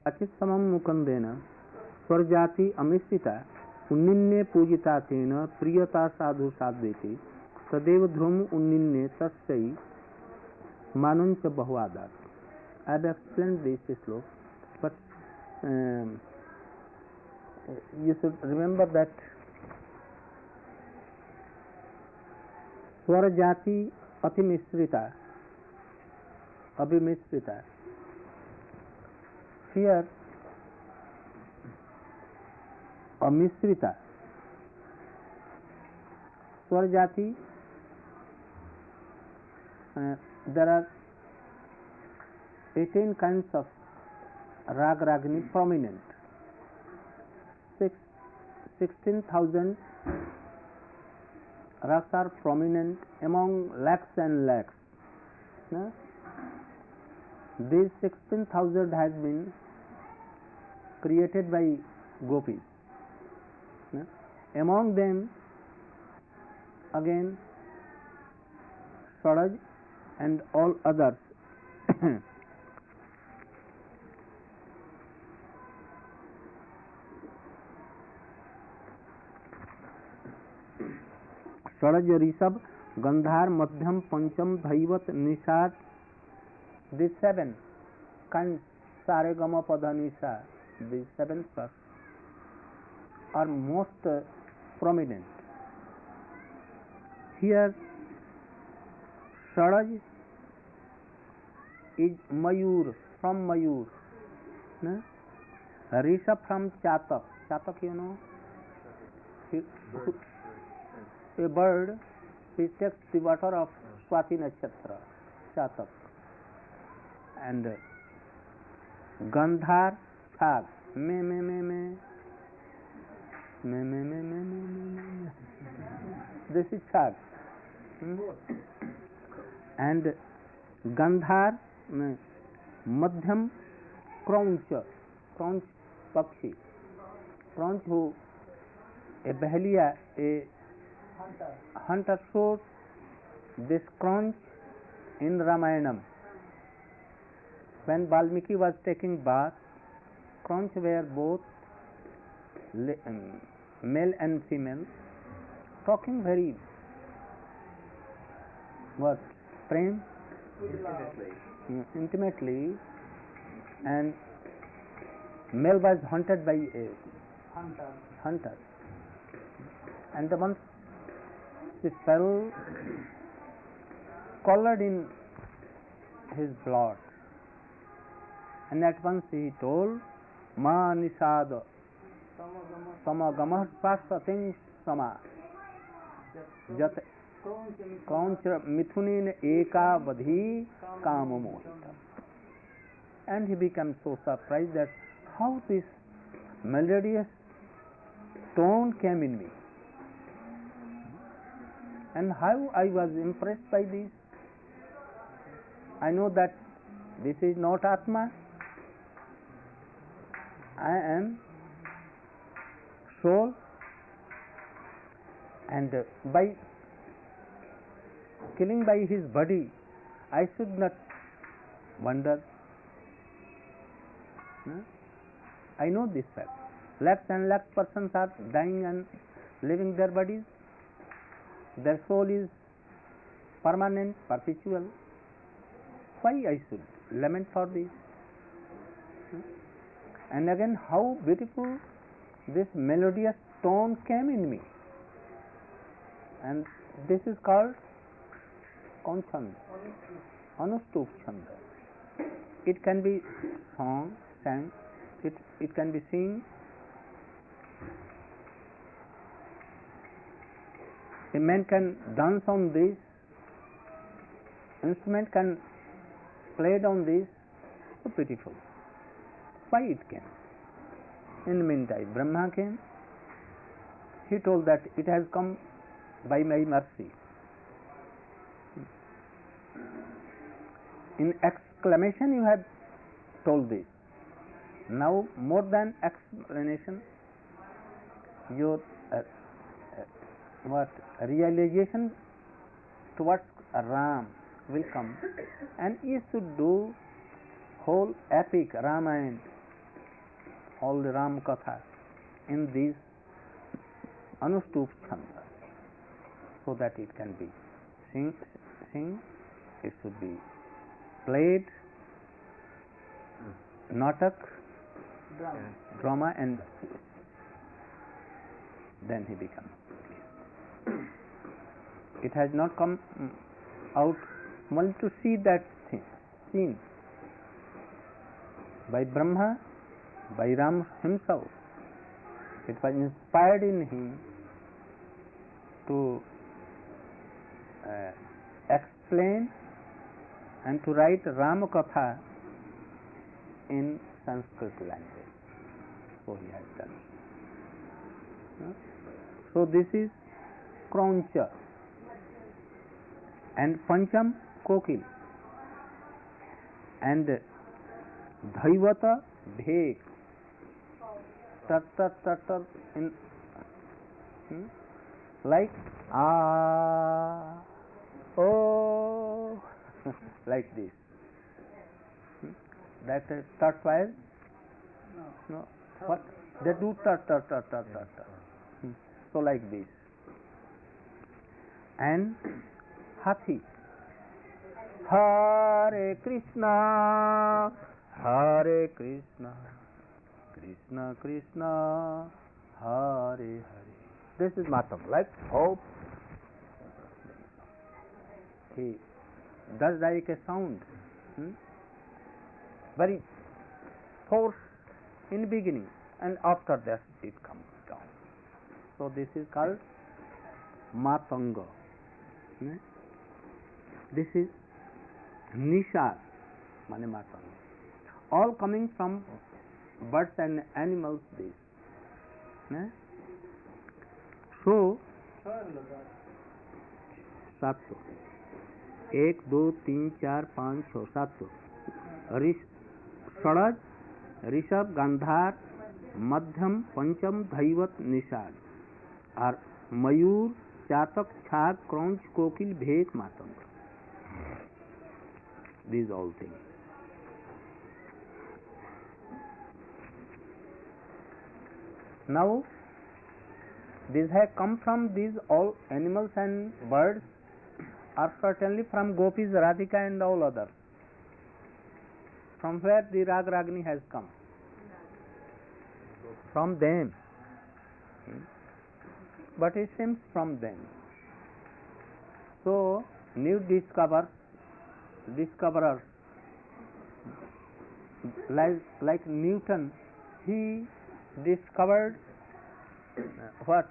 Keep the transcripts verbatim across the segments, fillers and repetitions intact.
अचित्समं मुकुन्देन स्वर्जाति अमिश्रिता उन्निन्ये पूजिता तेन प्रियता साधु साध्वेति तदेव ध्रुवम् उन्निन्ये तस्यै मानुंच बहुआदात्. I have explained this sloka, but um, you should remember that Swarjati Atimishrita Abhimishrita. Here Amishrita Swarjati, uh, there are eighteen kinds of Rag Ragini prominent. Six, sixteen thousand rags are prominent among lakhs and lakhs. No? These sixteen thousand has been created by gopis. No? Among them, again, Swaraj and all others Swaraj, Rishabh, Gandhar, Madhyam, Pancham, Dhaivat, Nishat. These seven kinds, Saregama, Pada, Nisha, these seven swars are most uh, prominent. Here, Swaraj is Mayur, from Mayur. No? Rishabh from Chatak. Chatak, you know, he, a bird which takes the water of Swati Nakshatra, Chatak. And Gandhar, Chag, me, me, me, me, me, me, me, me, me, me. This is Chag. Hmm? And Gandhar, me, Madhyam, Craunch, Craunch Pakshi. Craunch who, a Bahalia, a hunter, hunter shows this Craunch in Ramayanam. When Valmiki was taking bath, Craunch were both um, male and female, talking very what prem intimately. Mm, intimately, and male was hunted by a hunter, hunter. And the once she fell, colored in his blood. And at once he told, Ma Nisada Samagamah Pasatin Sama Jat Kauncha Mithunin Eka Vadhi Kamamohita. And he became so surprised that how this melodious tone came in me, and how I was impressed by this. I know that this is not Atma. I am soul, and uh, by killing by his body, I should not wonder. No? I know this fact. Lakhs and lakhs persons are dying and leaving their bodies. Their soul is permanent, perpetual. Why I should lament for this? And again, how beautiful this melodious tone came in me. And this is called Kaunchand, Anustup Chanda. It can be sung, sang, it, it can be seen. A man can dance on this, instrument can play on this, so beautiful. Why it came? In the meantime, Brahma came. He told that it has come by my mercy. In exclamation you have told this. Now more than explanation, your uh, uh, what realization towards Ram will come, and you should do whole epic Ramayana all the Ram Katha in these Anustup Chandas, so that it can be sing, sing it should be played, natak, drama, drama and then he becomes priest. It has not come out only to see that thing, scene by Brahma, by Ram himself. It was inspired in him to uh, explain and to write Ramakatha in Sanskrit language. So he has done. So this is Krauncha. And Pancham, Kokil. And Dhaivata, Bhek. Tat tat tat tat in hmm? like ah oh like this. Hmm? That uh, tat was no. no what they do tat tat tat tat tat tat. Hmm. So like this. And Hathi. Hare Krishna, Hare Krishna, Krishna Krishna, Hare Hare. This is Matam, like hope. He does like a sound, hmm? very force in beginning, and after that it comes down. So this is called Matanga. Hmm? This is Nishad, mane Matanga. All coming from birds and animals. This. Hmm? So, सात सौ एक दो तीन चार पाँच छः सात सौ षडज ऋषभ गांधार मध्यम पंचम धैवत निषाद और मयूर चातक छाग क्रौंच कोकिल भेक Matang. These all things. Now these have come from these all animals and birds are certainly from Gopis, Radhika and all others. From where the Rag Ragini has come? From them. But it seems from them. So, new discoverers, discoverers, like, like Newton, he discovered what?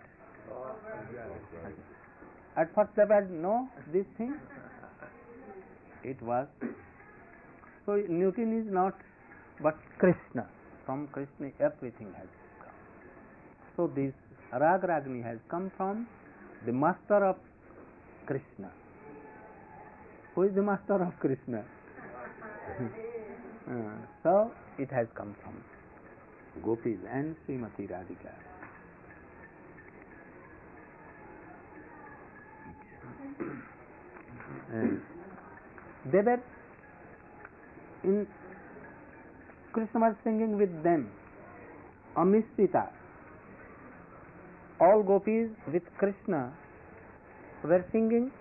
At first there was no this thing. It was. So Newton is not but Krishna. From Krishna everything has come. So this Rag Ragini has come from the master of Krishna. Who is the master of Krishna? uh, so it has come from Gopis and Srimati Radhika. And they were in Krishna was singing with them Amishrita. All gopis with Krishna were singing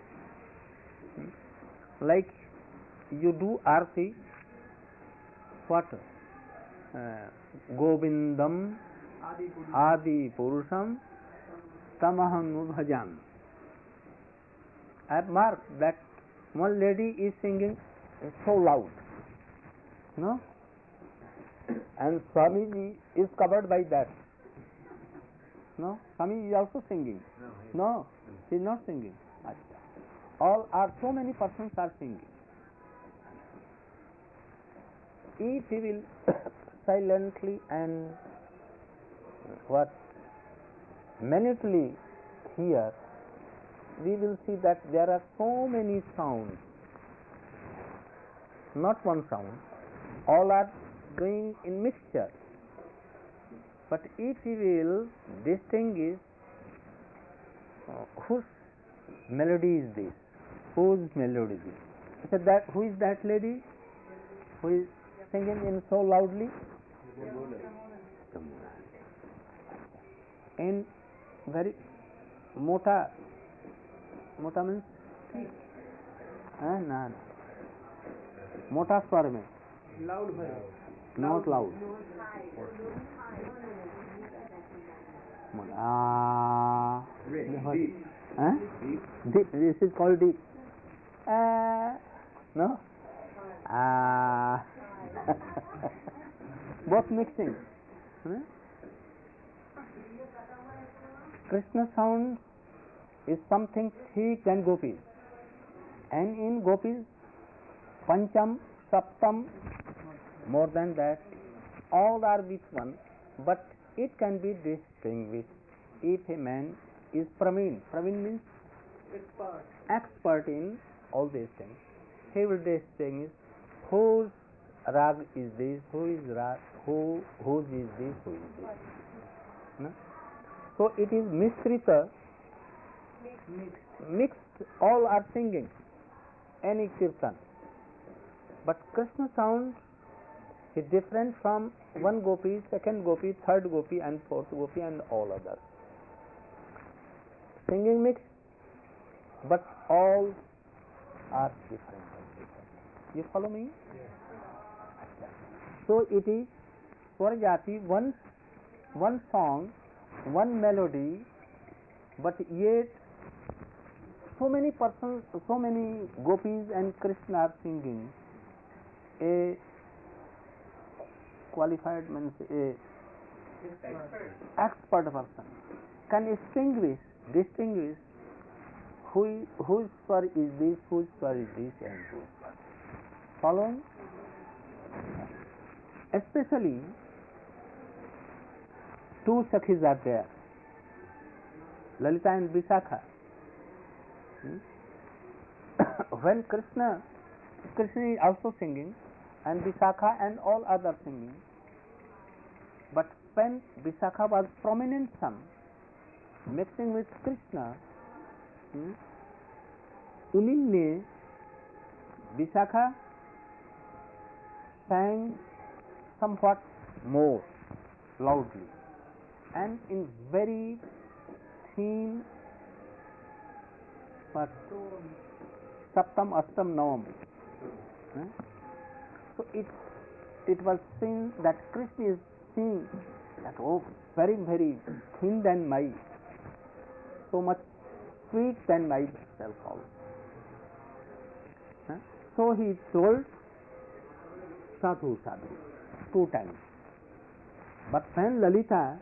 like you do arti. What? Uh, Govindam Adi Purusham Tamaham Bhajan. I have marked that one lady is singing so loud, no? And Swamiji is covered by that. No? Swami is also singing. No, he is not singing. All are, so many persons are singing. If he will silently and what minutely hear, we will see that there are so many sounds, not one sound, all are doing in mixture. But if we will distinguish uh, whose melody is this, whose melody is this, so that who is that lady who is singing in so loudly? in very mota, mota means ना ना मोटा स्वर में, loud है, not loud. Ah, deep, huh? Deep. This is called deep. Ah, no. Ah, both mixing. Huh? Krishna sound is something thick than gopis, and in gopis, pancham, saptam, more than that, all are with one, but it can be distinguished if a man is praveen. Praveen means expert, expert in all these things. He will distinguish whose rag is this, who is rag, who whose is this, who is this. No? So it is miskrita, mixed. All are singing any kirtan, but Krishna sound is different from one gopi, second gopi, third gopi, and fourth gopi, and all others. Singing mix, but all are different. You follow me? yes. So it is Swarajati, one one song, one melody, but yet so many persons, so many gopis and Krishna are singing. A qualified means a Expert. expert person can distinguish distinguish who whose swar is this, whose swar is this, and whose swar. Following? Especially two Sakhis are there, Lalita and Vishakha. Hmm? When Krishna Krishna is also singing, and Vishakha and all others singing, but when Vishakha was prominent son, mixing with Krishna, hmm, उन्हीं Vishakha sang somewhat more loudly and in very thin but Saptam, Astam, Navam. Hmm? So it it was seen that Krishna is seen that oh very very thin than my, so much sweet than myself also. Huh? So he told sadhu sadhu two times. But when Lalita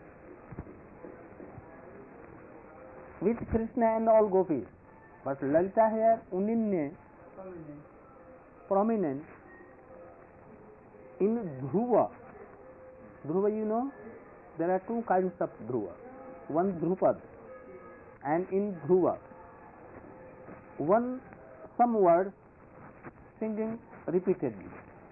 with Krishna and all gopis, but Lalita here Unine prominent in Dhruva. Dhruva, you know, there are two kinds of Dhruva. One Dhrupad, and in Dhruva, one some words singing repeatedly.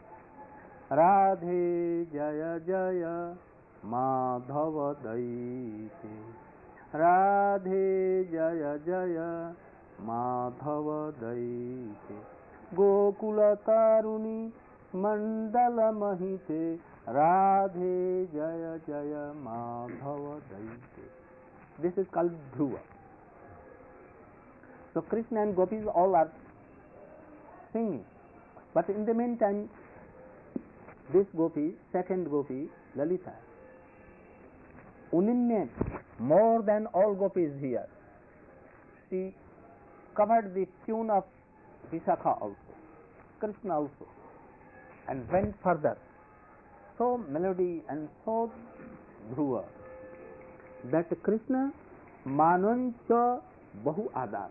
Radhe Jaya Jaya Madhava Daite, Radhe Jaya Jaya Madhava Daite, Gokula Taruni Mandala Mahite, Radhe Jaya Jaya Madhava Daite. This is called Dhruva. So Krishna and gopis all are singing, but in the meantime, this gopi, second gopi, Lalita, Unine, more than all gopis here, she covered the tune of Vishakha also, Krishna also, and went further. So melody and so Dhruva that Krishna Manancha Bahu Adar.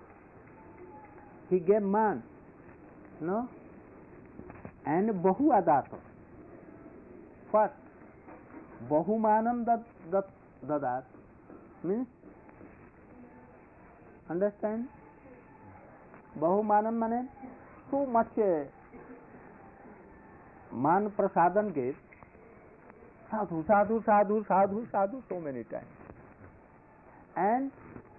He gave man, no, and Bahu Adata. First, Bahumanam Dadat means, understand? Bahumanam means so much uh, man prasadam gave, sadhu, sadhu, sadhu, sadhu, sadhu, so many times. And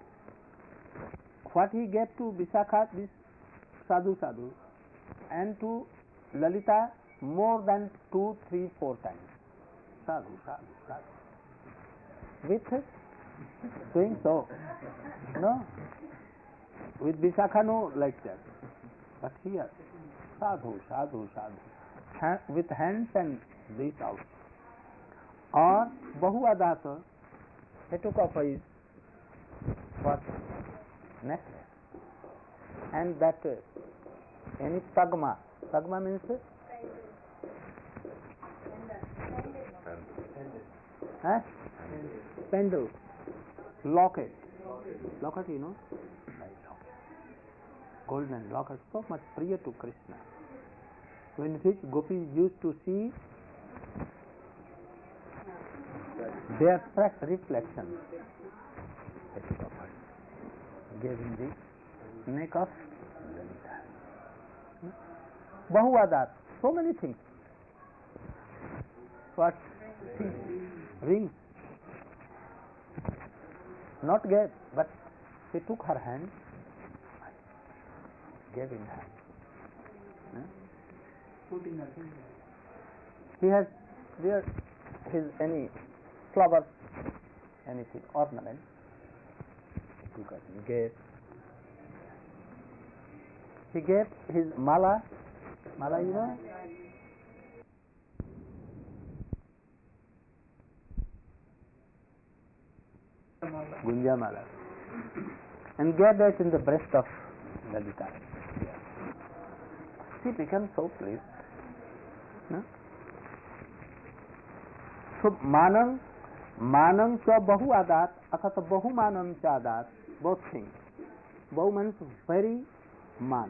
what he gave to Vishakha, this sadhu, sadhu, and to Lalita more than two, three, four times. Sadhu, sadhu, sadhu. With doing so. No? With Vishakha, no, like that. But here, sadhu, sadhu, sadhu. Ha- with hands and this out. Or Bahuadasa, he took off his what? Necklace. And that uh, any tagma. Tagma means uh, huh? Spindle. Locket. Locket, you know? Golden locket, so much priya to Krishna. When which gopis used to see their fresh reflection, gave in the neck of Lalita. Bahuadat, so many things. What? Things. Rings. Not gave, but he took her hand, gave in hand. Put in a finger. He has there his any flowers, anything, ornament. He took and gave. He gave his mala. Mala, you know? Gunja mala. And gave that in the breast of Lalita. She became so pleased. No? So manam, manam cha bahu adat, athata bahu manam cha adat, both things. Bahu means very man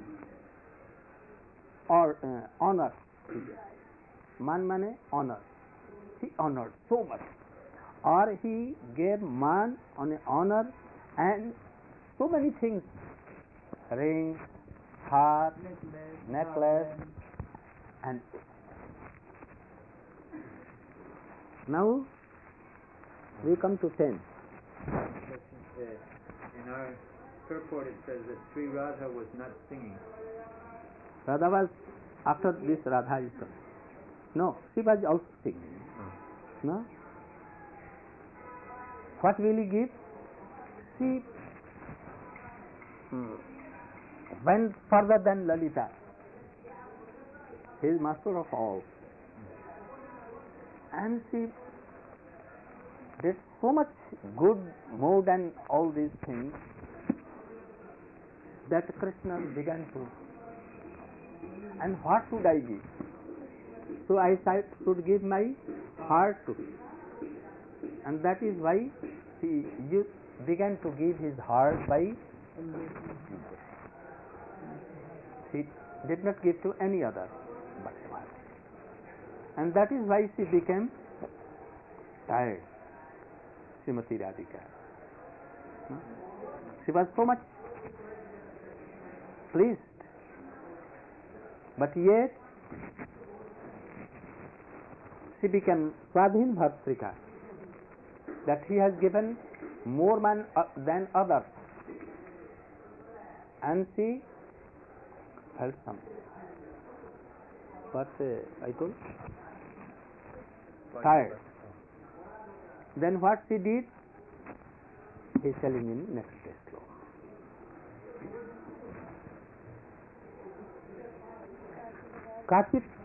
or uh, honor. Man mane honor. He honored so much. Or he gave man on honor and so many things. Rings, heart, Necklace, necklace, and now we come to ten. In our purport it says that Sri Radha was not singing. Radha was after this Radha is come. No, she was also singing. Oh. No? What will he give? She hmm, went further than Lalita. He is master of all. And she did so much good mood and all these things that Krishna began to. And what should I give? So I should give my heart to him. And that is why he began to give his heart by. He did not give to any other but one. And that is why she became tired, Srimati Radhika. She was so much pleased, but yet she became Swadhin Bhartrika, that he has given more man uh, than others, and she felt something. What uh, I told? Tired. Then what she did? He is telling in next sloka. Kachit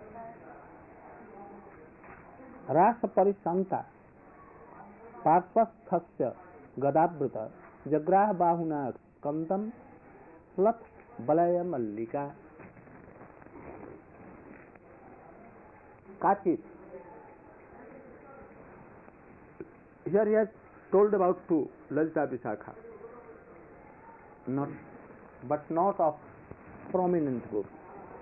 rasa parisanta parshvasthasya gadabhrita jagrah bahuna skandam slat balaya mallika. Kachit. Here he has told about two, Lalita Vishakha, not, but not of prominent group.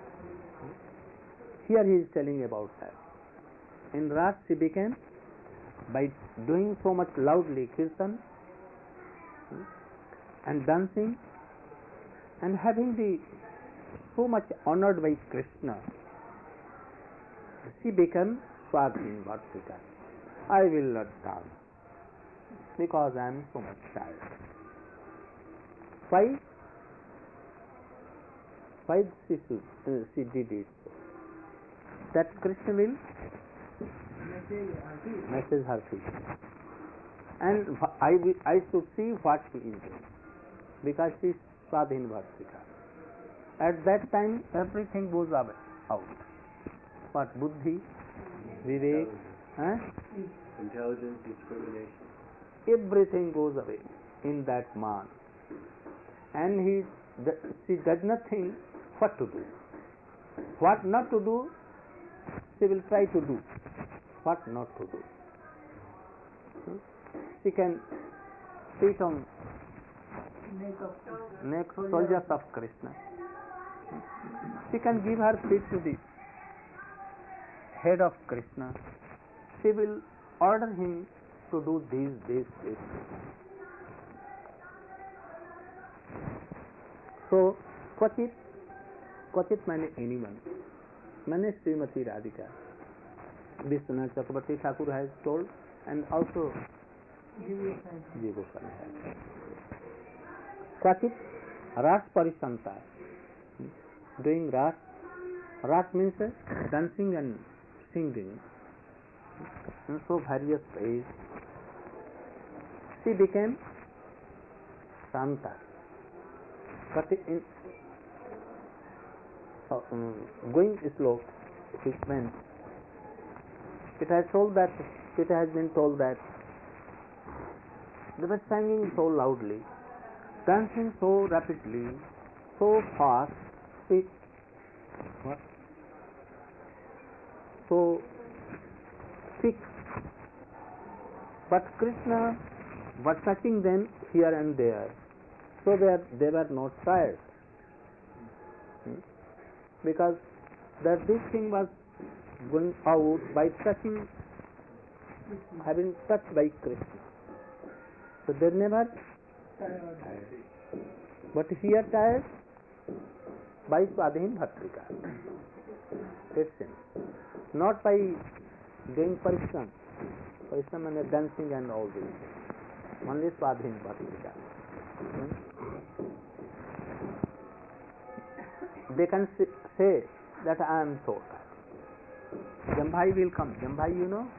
Here he is telling about that. In Ras she became, by doing so much loudly kirtan and dancing and having the so much honored by Krishna, she became Swadhin Bhartrika. I will not dance because I am so much tired. Why? Why she, should, uh, she did it? That Krishna will message her feet. and I, will- I should see what she is doing, because she is Swadhin Bhartrika. At that time, everything goes away, out. What? Buddhi, Vivek, eh? Intelligence, discrimination. Everything goes away in that man. And he, she does not think what to do. What not to do, she will try to do. What not to do. Hmm? She can sit on Neck of neck soldiers of Krishna. She can give her feet to the head of Krishna. She will order him to do this, this, this. So, Kvachit, Kvachit means anyone. Means Srimati Radhika. Vishwanath Chakrabarti Thakur has told, and also Ji Goswami has. Kvachit, Ras Parishanta. Doing Ras. Ras means dancing and singing. And so various ways. She became Santa. But in uh, um, going slow, it meant it has told that it has been told that they were singing so loudly, dancing so rapidly, so fast, it what? So thick. But Krishna was touching them here and there, so that they were not tired. Hmm? Because that this thing was going out by touching, having touched by Krishna. So they never tired. But here tired by Swadhin Bhartrika. It seems. Not by doing parishram. Parishram and dancing and all these things. Only Swadhin Bhartrika. Hmm? They can say that I am so tired. Jambhai will come. Jambhai, you know?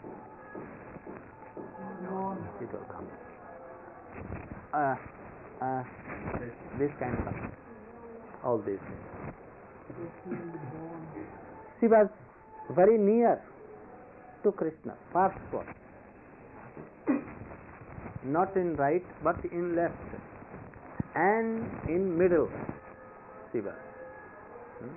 No. It will come. Uh, uh, this kind of thing. All these things. She was very near to Krishna, Parshva. Not in right, but in left. And in middle, she was. Hmm?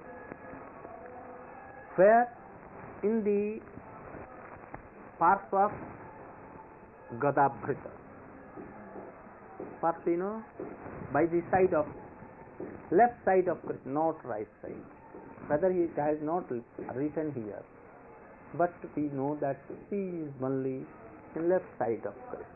Where in the Parshva of Gadabhrita. Parshva, you know, by the side of, left side of Krishna, not right side. Whether it has not written here, but we know that she is only in left side of Krishna.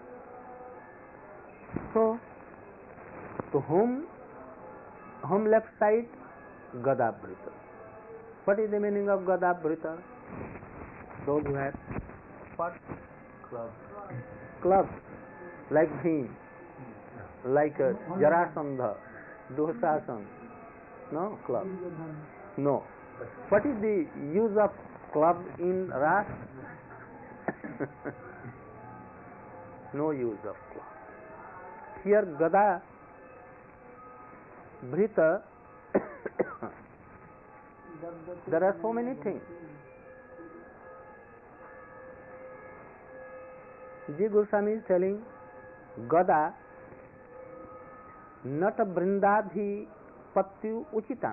So, to whom, whom left side? Gadabhrita. What is the meaning of Gadabhrita? Those who have what? Club. Clubs, like Bhim, like uh, Jarasandha, Dushasana. No, club. No. What is the use of club in Ras? No use of club. Here Gada, Bhrita, there are so many things. Ji Goswami is telling Gada Nata Brindadhi Patyu Uchitam.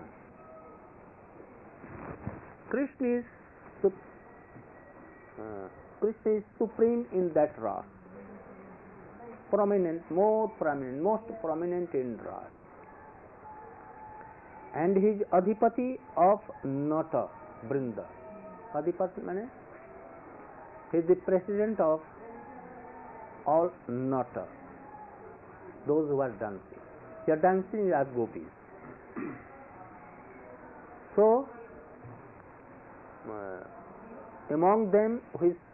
Krishna is, sup, uh, Krishna is supreme in that Ras. Prominent, more prominent, most prominent in Ras. And he is Adhipati of Nata Brinda. Adhipati means he is the president of all Nata, those who are dancing. They are dancing as gopis. So, uh, among them who is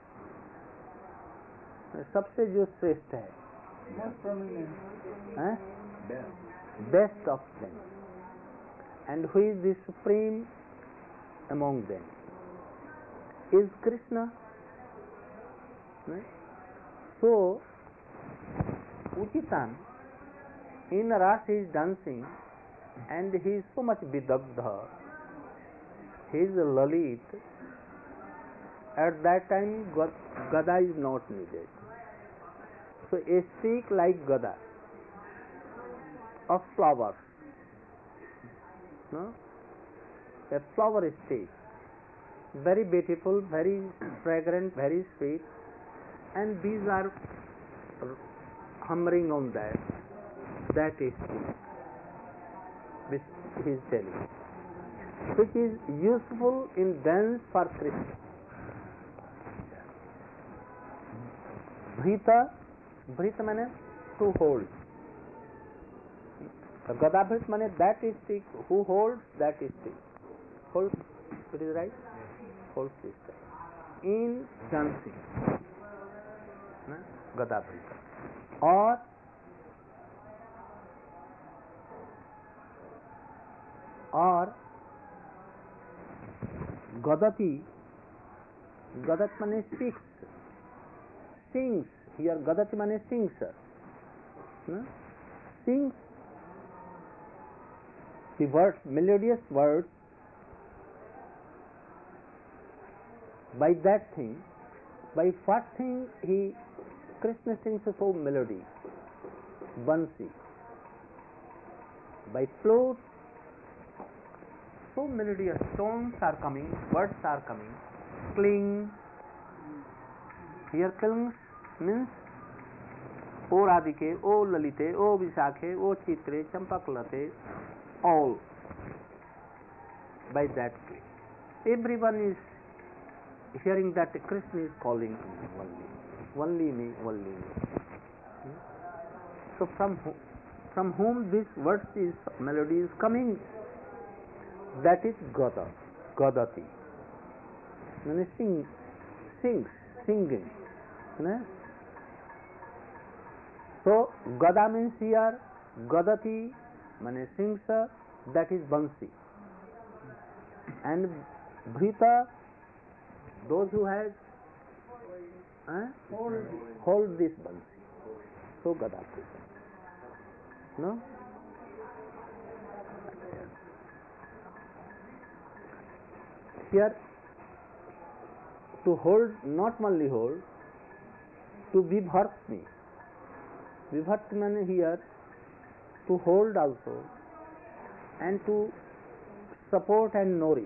सबसे जो श्रेष्ठ है, Most prominent. eh? Best. Best of them, and who is the supreme among them is Krishna. Right? So Uchitan, in Ras he is dancing and he is so much vidagdha, he is a Lalit. At that time Gada is not needed. So a stick like Gada of flowers, no? A flower stick, very beautiful, very fragrant, very sweet, and bees are humming on that. That is which he is telling, which is useful in dance for Krishna. Bhrita, Bhrita means to hold. Gadabhrit means that stick, who holds that stick. Holds, it is right? Holds this stick. In dancing, Gadabhrita. Or or Gadati, Gadat means speaks, sings. Here Gadati means sings, no? Sings the words, melodious words. By that thing, by what thing he, Krishna sings so melody, Bansi. By flute, so melodious tones are coming, words are coming. Cling, here clings means O Radhike, O Lalite, O Vishakhe, O Chitre, Champaklate, all by that way. Everyone is hearing that Krishna is calling only, only me, only me. So from who, from whom this verse is, melody is coming, that is Gada, Gadati. Means sing, sings, singing. No? So Gada means here, Gadati means sings, that is Bansi. And Bhrita, those who have eh, hold, hold this Bansi. So Gada Bhrita. No? Here to hold, not only hold, to vibhartmi. Vibhartmi means here to hold also, and to support and nourish.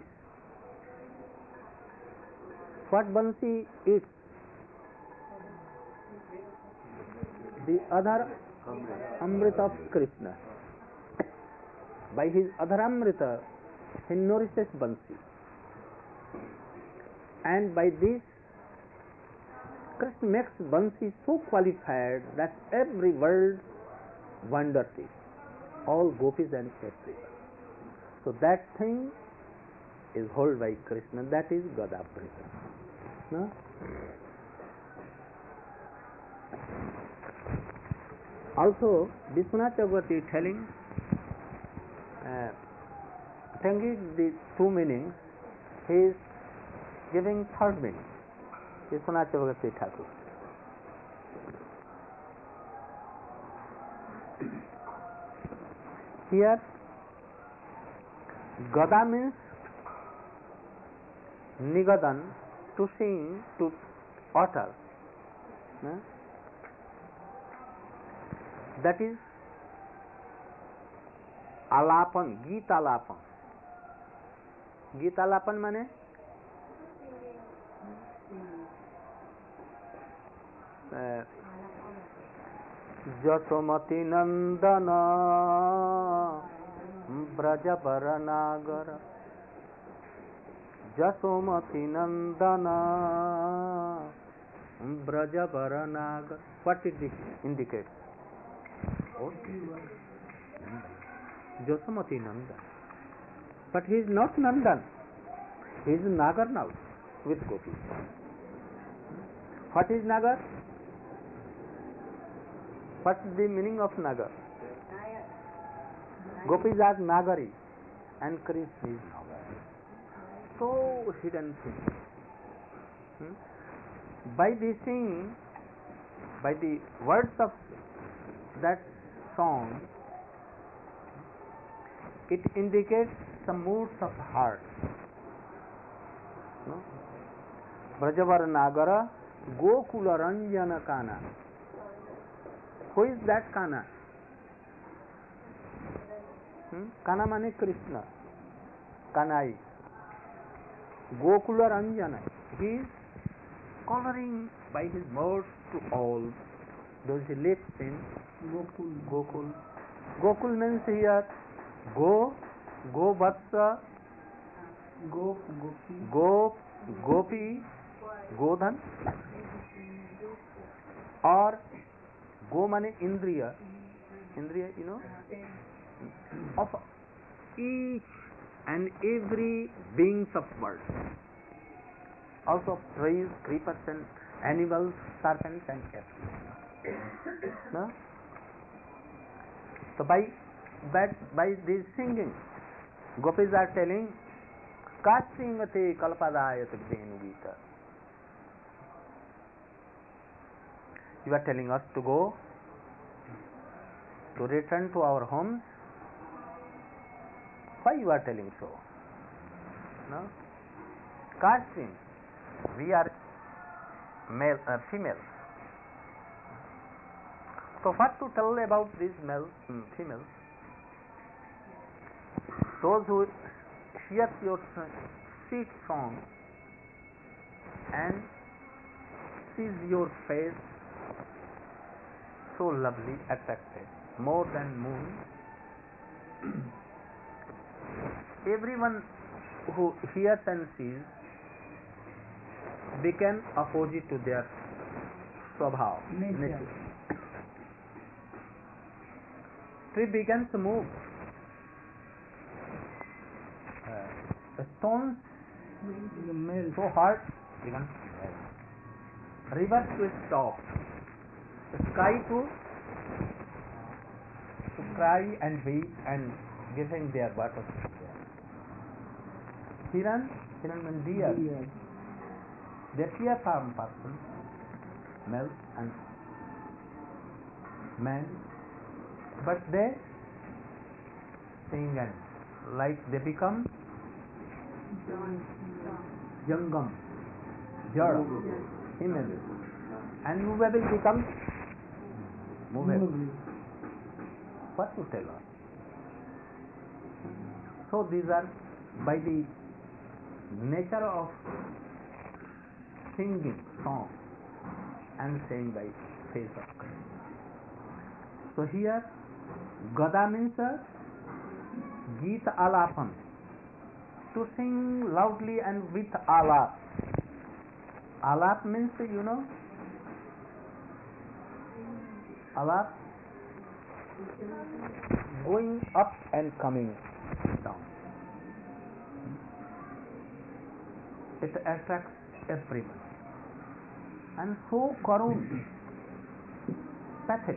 What Bansi eats, the other Amrita of Krishna. By his other Amrita, he nourishes Bansi. And by this, Krishna makes Bansi so qualified that every world wonders it. All gopis and everyone. So that thing is held by Krishna, that is Gadabhrita. No? Also, Vishwanath Chakravarti is telling, uh, taking the two meanings, he is giving third meaning. Vishwanath Chakravarti Thakur. Here, Gada means Nigadan, to sing, to utter. No? That is Alapan, Gita Alapan. Gita Alapan means Jasomati Nandana Brajabaranagar, Jasomati Nandana Brajabaranagar. What it indicates? Jasomati Nandan. But he is not Nandan. He is Nagar now with gopis. What is Nagar? What is the meaning of Nagar? Gopis are Nagari and Krishna is Nagar. So hidden thing. Hmm? By this thing, by the words of that song, it indicates some moods of heart. No? Brajavar Nagara Gokula Ranjana Kana. Who is that Kana? Hmm? Kana mane Krishna. Kanai. Gokula Ranjana. He is coloring by his words to all those he lives in Gokul. Gokul. Gokul means here Go, Go Vatsa, Gop, Gopi. Gop, Gopi, Godhan, or Go mane Indriya. Indriya, you know, of each and every beings of world, also of trees, creepers and animals, serpents and everything. No? So by that by this singing, gopis are telling, Kasingate Kalpadayat Venugita. You are telling us to go, to return to our homes. Why you are telling so? No? Casting, we are male, uh, female. So what to tell about these male, um, females? Those who hear your sweet song and sees your face so lovely, attracted, more than moon. Everyone who hears and sees become opposite to their swabhav, Nature. nature. Tree begins to move. Uh, the stones The male. so hard begins to melt. Rivers to stop. The sky to to cry and weep and giving their water to them. Hiran, Hiran means deer. Deer. They fear farm person, male and man, but they sing and like they become Jangam, Jada, human, and movable becomes movable. Movable. What to tell us? So these are by the nature of singing song and saying by face of Krishna. So here Gada means a Geet Alapam, to sing loudly and with alap. Alap means, you know, alap, going up and coming down. It attracts everyone. And so Karun, pathetic.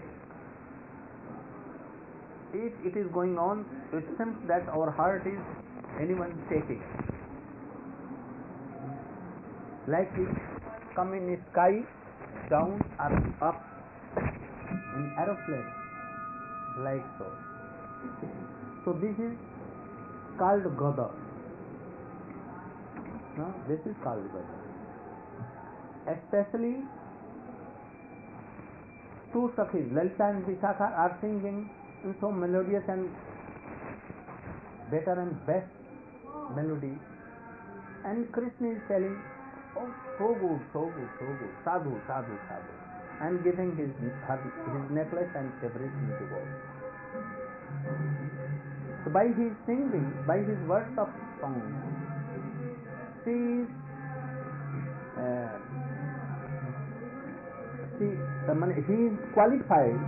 If it is going on, it seems that our heart is anyone taking. Like it come in sky, down or up in aeroplane, like so. So this is called Gada. No, this is called Gada. Especially two Sakhis, Lalita and Vishakha, are singing in so melodious and better and best melody, and Krishna is telling, oh, so good, so good, so good, sadhu, sadhu, sadhu, and giving his his necklace and everything to God. So by his singing, by his words of song, she is uh, she, uh, he is qualified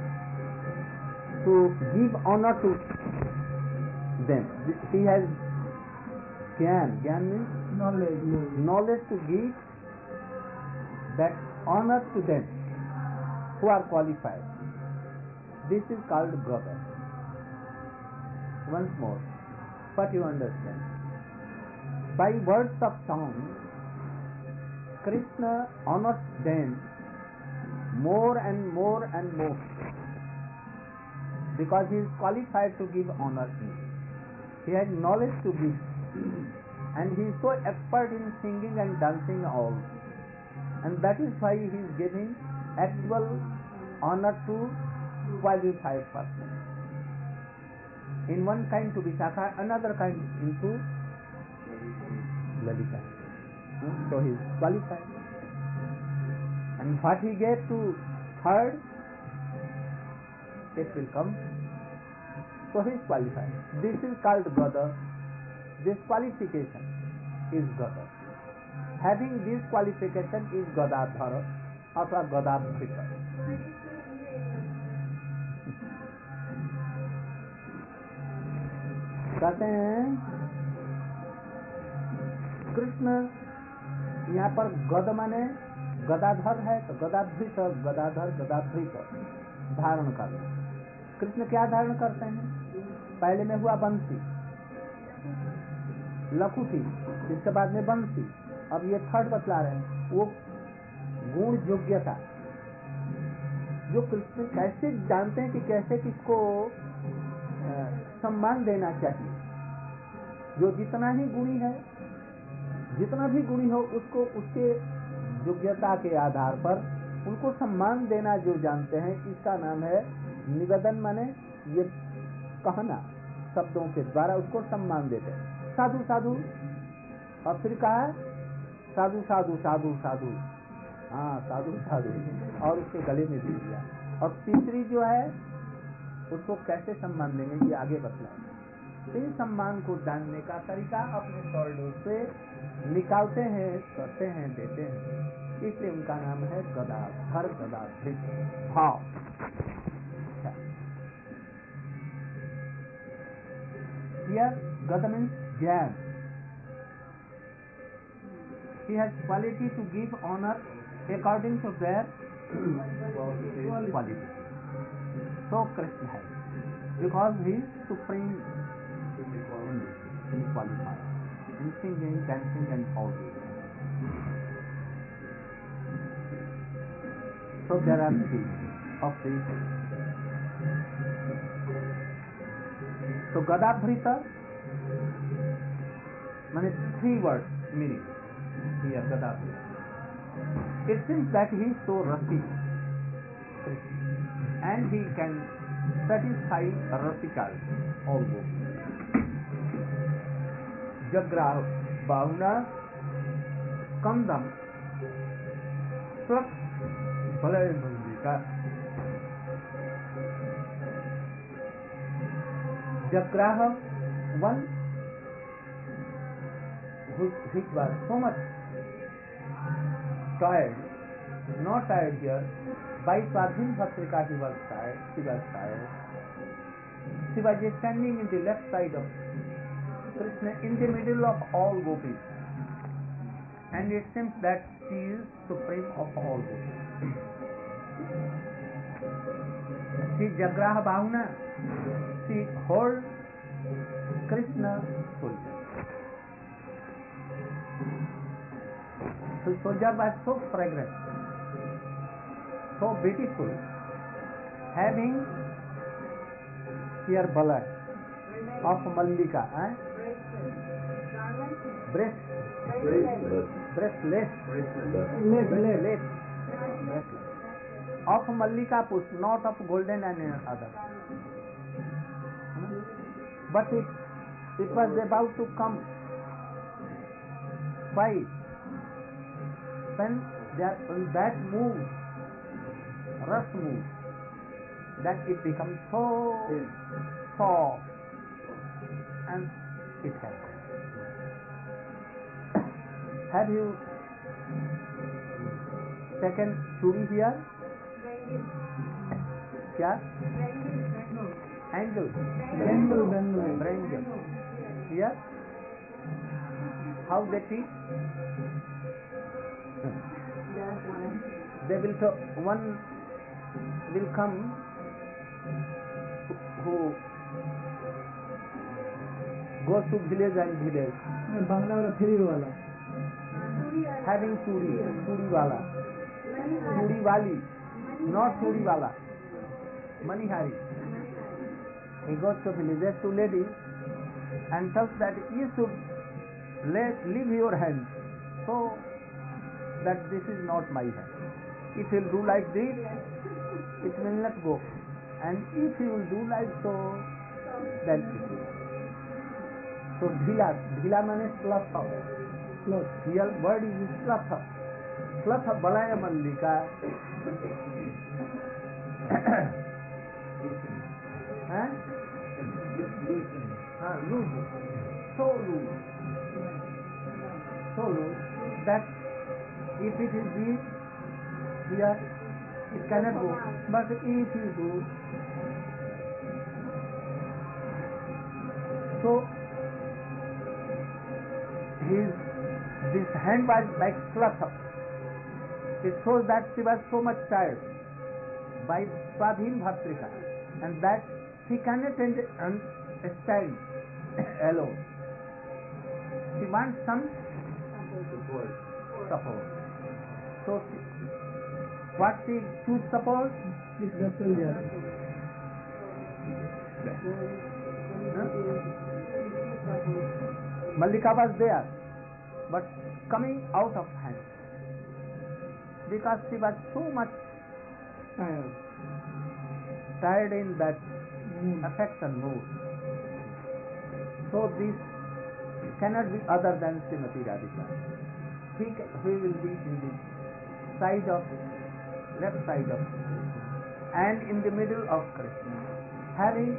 to give honor to them. He has Gyan. Gyan means Knowledge. knowledge to give that honor to them who are qualified. This is called Gada. Once more, what you understand? By words of song, Krishna honors them more and more and more. because he is qualified to give honor in. He has knowledge to give, and he is so expert in singing and dancing all, and that is why he is giving actual honor to qualified person. In one kind to Vishakha, another kind into Lalita. So he is qualified. And what he gave to third, it will come. So he is qualified. This is called Gada. This qualification is Gada. Having this qualification is Gadadhara or Gadadhrita. कहते हैं कृष्ण यहाँ पर गद माने गदाधर है, तो गदाधृत गदाधर गदाधृत धारण कर। कृष्ण क्या धारण करते हैं? पहले में हुआ बंसी, लखुटी, इसके बाद में बंसी, अब ये थर्ड बतला रहे हैं। वो गुण योग्यता जो कृष्ण कैसे जानते हैं कि कैसे किसको सम्मान देना चाहिए। जो जितना ही गुणी है, जितना भी गुणी हो, उसको उसके योग्यता के आधार पर उनको सम्मान देना जो जानते हैं, इसका नाम है निवेदन। माने ये कहना शब्दों के द्वारा उसको सम्मान देते हैं। साधु साधु, और फिर कहा साधु साधु साधु साधु, हाँ साधु साधु, और उसके गले में दे दिया। और तीसरी जो है उसको कैसे सम्मान देंगे ये आगे बतलाएं। इन सम्मान को जानने का तरीका अपने शब्दों से निकालते हैं, करते हैं, देते हैं, इसलिए उनका नाम है गदाधर गदाधृत भाव। Here Gada means jam. He has quality to give honor according to their quality. So Krishna has, because he is supreme in this, in qualified, in singing, dancing and all this. So there are three of these. So Gadadhrita, means three words meaning here Gadadhrita. It seems that he is so rusty and he can satisfy rasikas also. Jagrah Bahuna Kandam Slak Balay Bhandika. Jagrah, one who was so much tired, not tired here, by Swadhin Bhatrika he was tired, she was tired. She was standing in the left side of Krishna, in the middle of all gopis, and it seems that she is supreme of all gopis. She Jagraha Bahuna, she holds Krishna soldier. So soldier was so fragrant, so beautiful, having here bala of Mallika, eh? breast, breastless, breastless, of Mallika push, not of golden and other. But it, it was about to come. Why? When there, that move, rush move, that it becomes so soft and it has. Have you taken churi here? Kya? Angle. Bangle, bangle. Brangle. Here? How they teach? They will talk, one will come who goes to village and village. Bangla wala free wala. Having churi, churi wala, churi wali, not churi wala, manihari. he goes to villages to ladies and tells that you should let leave your hand, so that this is not my hand. If you will do like this, it will not go, and if you will do like so, then it will. So dhila, dhila means slatha. Real word is slatha. Slatha balaya mallika. Huh? Ah, loose. So loose. So loose that if it is deep here, it cannot go. But if you do, so his this hand was like slatha. It shows that she was so much tired by Swadhin Bhatrika, and that she cannot stand alone. She wants some support. support. So, she, what she choose support? This vessel there. Huh? Mallika was there, but coming out of hand because she was so much Tired. tired in that Mm. affection mood. So this cannot be other than Srimati Radhika. He, he will be in the side of, left side of Krishna and in the middle of Krishna, having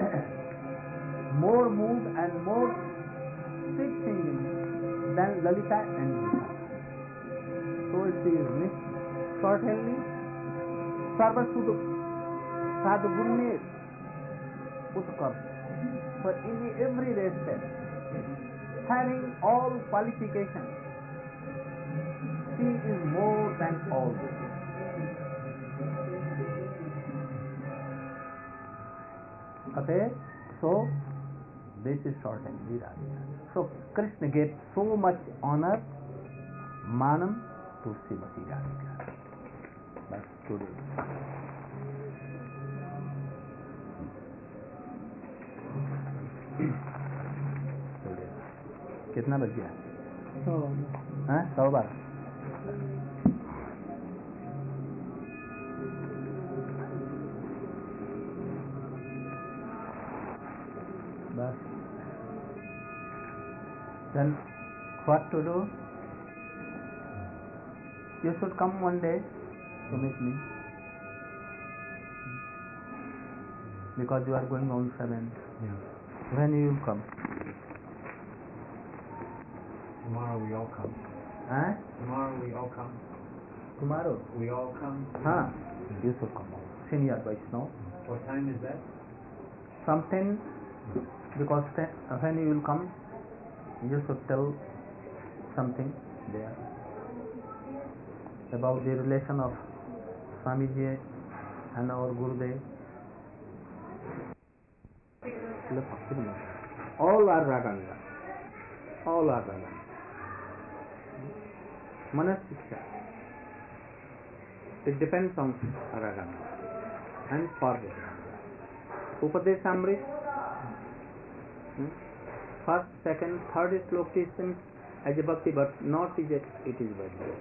more mood and more sweet singing than Lalita and Gita. So it is missed. Certainly, Sarva Sudhu Sadhu Gunne Utkar. For in every respect, having all qualifications, she is more than all this. Okay, so this is certainly Radhika. So Krishna gave so much honor, manam, to Srimati Radhika. But today, today, कितना बज गया? So, हाँ, सौ बारह. बस. Then what to do? You should come one day to meet me, because you are going on seven. Yeah. When you will come? Tomorrow we all come. Huh? Tomorrow we all come. Tomorrow? We all come. Huh? You should come. Senior Vaishnava. What time is that? Something, because te- when you will come, you should tell something there about the relation of Swamiji and our Gurudev. All are Raganga. All are Raganga. Manasiksha. It depends on Raganga and for Raganga. Upadeshamrit. Hmm? First, second, third slok is as a bhakti, but not is it, it is Vaidya.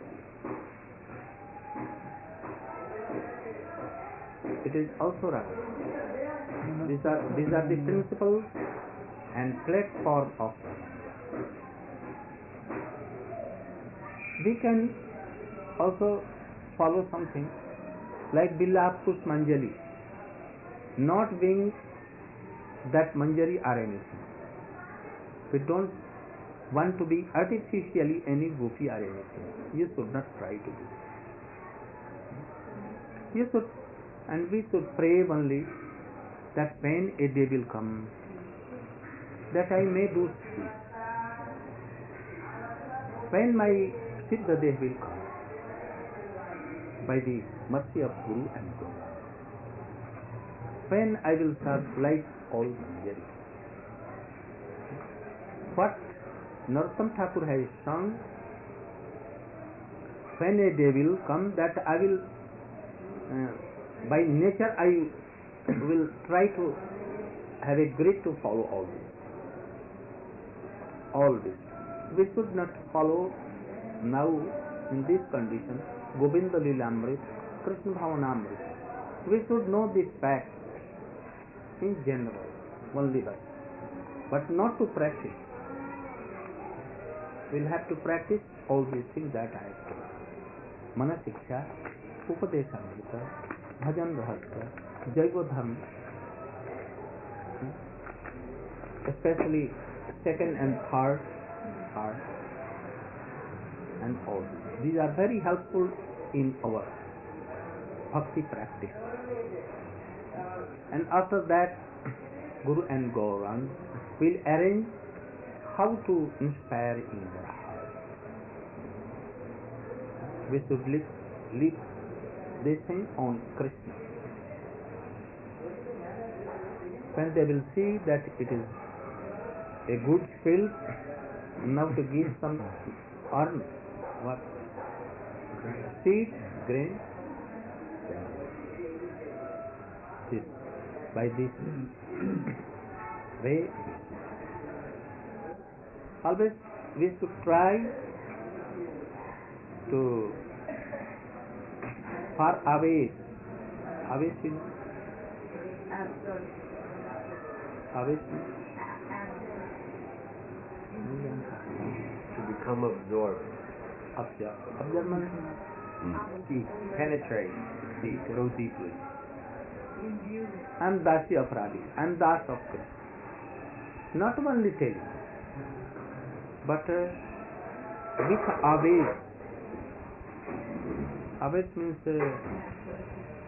It is also Raganga. These are these are the principles and platform of Raganga. We can also follow something like Billah Pushpanjali, not being that Manjari or anything. We don't want to be artificially any gopi or anything. You should not try to do. You should, and we should pray only that when a day will come, that I may do this. When my Siddha Day will come, by the mercy of Guru and Guru, when I will serve like all Manjari. What Narottam Thakur has sung, when a day will come that I will, uh, by nature I will try to have agreed to follow all this. All this. We should not follow now in this condition Govinda Lilamrit, Krishna Bhavanamrit. We should know this fact in general, only that, but not to practice. We'll have to practice all these things that I have told. Mana Siksha, Upadeshamrita, Bhajan Rahasya, Jaiva Dharma, especially second and third part, and all these. These are very helpful in our bhakti practice. And after that, Guru and Gaurang will arrange how to inspire in their heart. We should live, live this thing on Krishna. When they will see that it is a good field, now to give some earn what? Seed, grain, this, by this way. Always we should try to far away, away means away to become absorbed. Absorb. Absorbment. Deep. Penetrate. Deep. Go deeply. I am Dasi of Radhi. I am Das of Krishna. Not only telling, but uh, with aves. Aves means uh,